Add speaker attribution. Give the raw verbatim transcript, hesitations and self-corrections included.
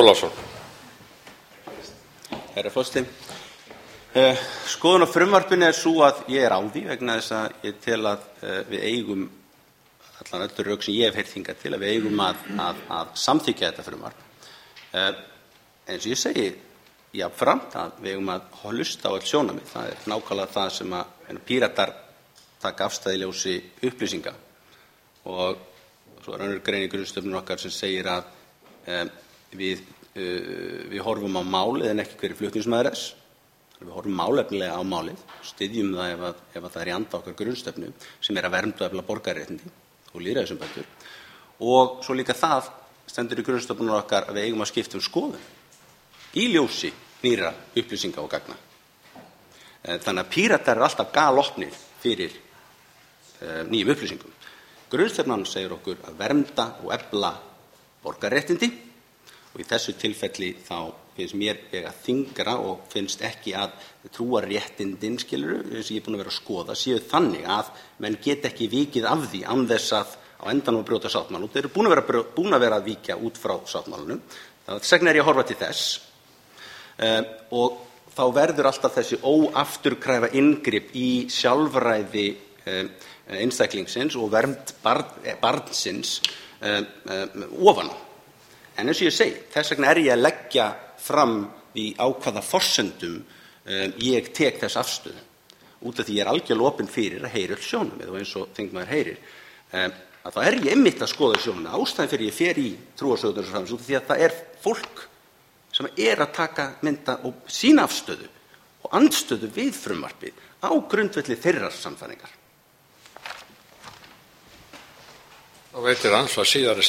Speaker 1: Ólafsson.
Speaker 2: Herra forseti. Uh, skoðun á frumvarpinu er sú að ég er á því vegna þess að ég tel að uh, við eigum allan öllu rök sem ég hef heyrt hingað til að við eigum að, að, að samþykkja þetta frumvarp. Uh, eins og ég segi jafnframt að við eigum að hlusta á öll sjónarmið. Það er nákvæmlega það sem að Píratar taka afstæði í ljósi upplýsinga og svo er önnur grein í grunnstefnu okkar sem segir að um, við, uh, við horfum á málið en ekki hverju flutningsmaður þess. Við horfum málefnilega á málið, styðjum það ef, að, ef að það er í anda okkar grunnstefnu sem er að vernda og efla borgararéttindi og lýðræðisumbætur. Og svo líka það stendur í grunnstefnu okkar að við eigum að skipta um skoðun í ljósi nýra upplýsinga og gagna. Þannig að Píratar er alltaf galopnir fyrir uh, nýjum upplýsingum. Grunnstefnan segir okkur að vernda og efla borgararéttindi og í þessu tilfelli þá finnst mér vega þyngra og finnst ekki að trúarréttindin skilur, sem ég er búin að vera að skoða, séu þannig að menn get ekki vikið af því án þess að á endanum að brjóta sáttmálann. Og þeir eru búin að vera, búin að vera að víkja út frá sáttmálanum. Þess vegna er ég að horfa til þess uh, og þá verður alltaf þessi óafturkræfa inngrip í sjálfræði uh, einstaklingsins og vernd barn, barnsins uh, uh, ofan á. En eins og ég segi, þess vegna er ég að leggja fram í á hvaða forsendum um, ég tek þess afstöðu. Út af því ég er algjörlega opinn fyrir að heyra öll sjónarmið og eins og þingmaður heyrir, um, að þá er ég einmitt að skoða sjónarmið. Ástæðan fyrir ég fer í trúarsögurnar og framins út af því að það er fólk sem er að taka mynda og sína afstöðu og andstöðu við frumvarpið á grundvelli þeirrar sannfæringar.
Speaker 1: Þá veitir ansvar síðari